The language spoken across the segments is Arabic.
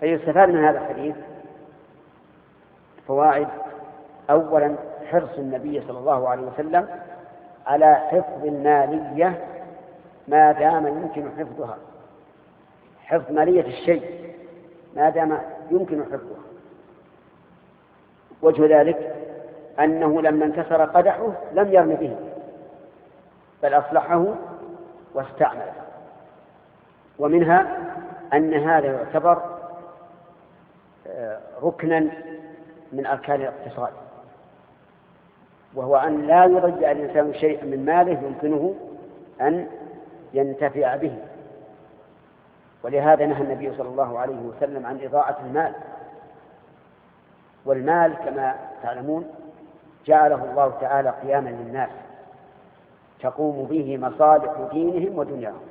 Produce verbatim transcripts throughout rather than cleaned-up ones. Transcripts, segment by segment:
فيستفاد من هذا الحديث فوائد. أولا حرص النبي صلى الله عليه وسلم على حفظ المالية ما دام يمكن حفظها، حفظ مالية الشيء ما دام يمكن حفظها. وجه ذلك أنه لما انكسر قدحه لم يرم به بل أصلحه واستعمله. ومنها أن هذا يعتبر ركنا من أركان الاقتصاد، وهو أن لا يضيع الإنسان شيئا من ماله يمكنه أن ينتفع به. ولهذا نهى النبي صلى الله عليه وسلم عن إضاعة المال. والمال كما تعلمون جعله الله تعالى قياما للناس تقوم به مصالح دينهم ودنياهم،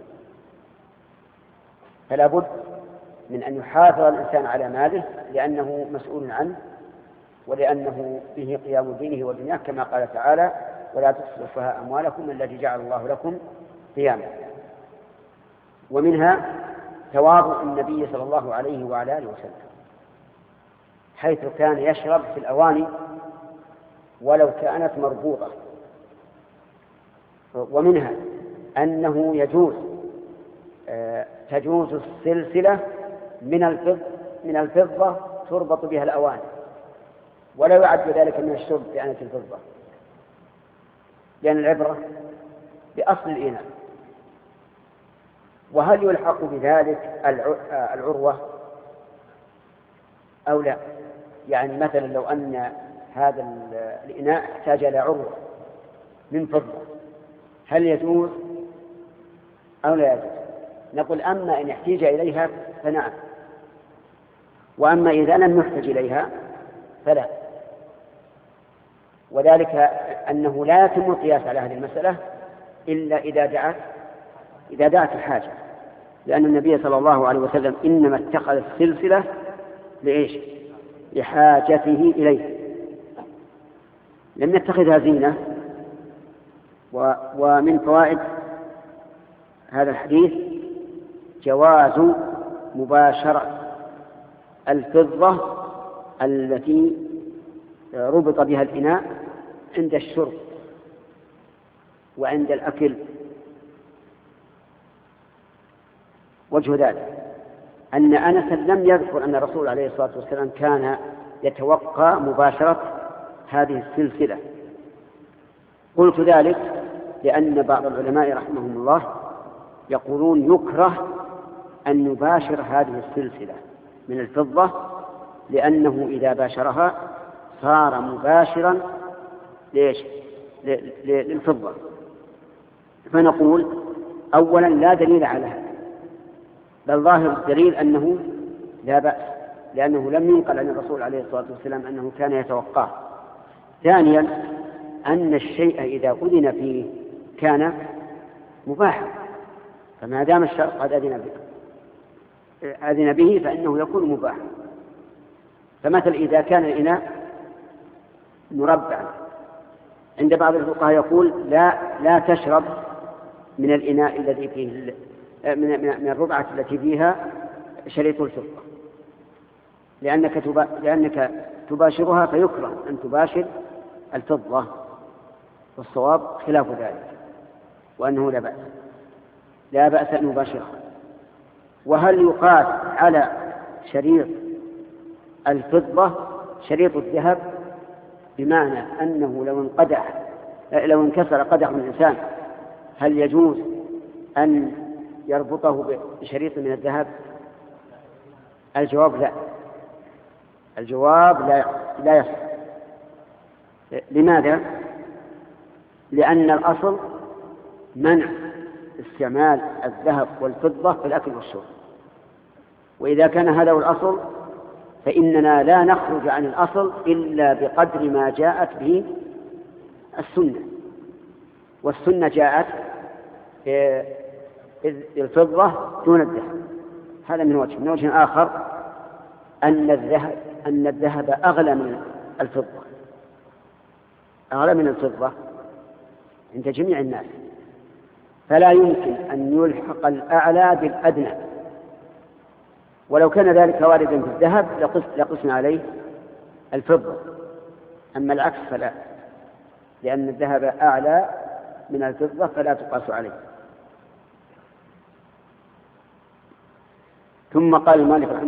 فلا بد من أن يحافظ الإنسان على ماله لأنه مسؤول عنه ولأنه به قيام دينه ودنياه، كما قال تعالى: ولا تسرفوا أموالكم التي جعل الله لكم قياما. ومنها تواضع النبي صلى الله عليه وعلى آله وسلم، حيث كان يشرب في الأواني ولو كانت مربوطة. ومنها أنه يجوز تجوز السلسلة من الفضة من الفضة تربط بها الأواني، ولا يعد ذلك من الشرب بآنة الفضة، لأن العبرة بأصل الإناء. وهل يلحق بذلك العروة أو لا؟ يعني مثلا لو أن هذا الإناء احتاج إلى عروة من فضة، هل يجوز أو لا يجوز؟ نقول أما إن احتاج إليها فنعم، وأما إذا لم يحتج إليها فلا. وذلك أنه لا يتم القياس على هذه المسألة إلا إذا دعت إذا دعت الحاجة، لأن النبي صلى الله عليه وسلم إنما اتخذ السلسلة لإيش؟ لحاجته إليه، لم يتخذها زينة. ومن فوائد هذا الحديث جواز مباشرة الفضة التي ربط بها الإناء عند الشرب وعند الأكل. وجه ذلك أن أنس لم يذكر أن الرسول عليه الصلاة والسلام كان يتوقع مباشرة هذه السلسلة. قلت ذلك لأن بعض العلماء رحمهم الله يقولون يكره أن يباشر هذه السلسلة من الفضة، لأنه إذا باشرها صار مباشرا ليش؟ للفضة. فنقول أولا لا دليل على هذا، بل ظاهر الدليل أنه لا بأس، لأنه لم ينقل عن الرسول عليه الصلاة والسلام أنه كان يتوقاه. ثانيا أن الشيء إذا أذن فيه كان مباحا، فما دام الشرع قد أذن به أذن به فإنه يكون مباحا. فمثل إذا كان الإناء مربعا، عند بعض الفقهاء يقول لا لا تشرب من الإناء الذي فيه من من الربعة التي فيها شريط الفضة، لأنك تبا لأنك تباشرها فيكره أن تباشر الفضة، والصواب خلاف ذلك، وأنه لا بأس لا بأس أن يباشرها. وهل يقاس على شريط الفضة شريط الذهب؟ بمعنى أنه لو انقدح لو انكسر قدح من الإنسان هل يجوز أن يربطه بشريط من الذهب؟ الجواب لا، الجواب لا لا يصح. لماذا؟ لأن الأصل منع استعمال الذهب والفضة في الأكل والشرب، وإذا كان هذا هو الأصل فإننا لا نخرج عن الأصل إلا بقدر ما جاءت به السنة. والسنة جاءت الفضة دون الذهب. هذا من وجه. من وجه آخر أن الذهب أن الذهب أغلى من الفضة أغلى من الفضة عند جميع الناس، فلا يمكن أن يلحق الأعلى بالأدنى، ولو كان ذلك واردا في الذهب لقسنا عليه الفضة، أما العكس فلا، لأن الذهب أعلى من الفضة فلا تقاس عليه. ثم قال المؤلف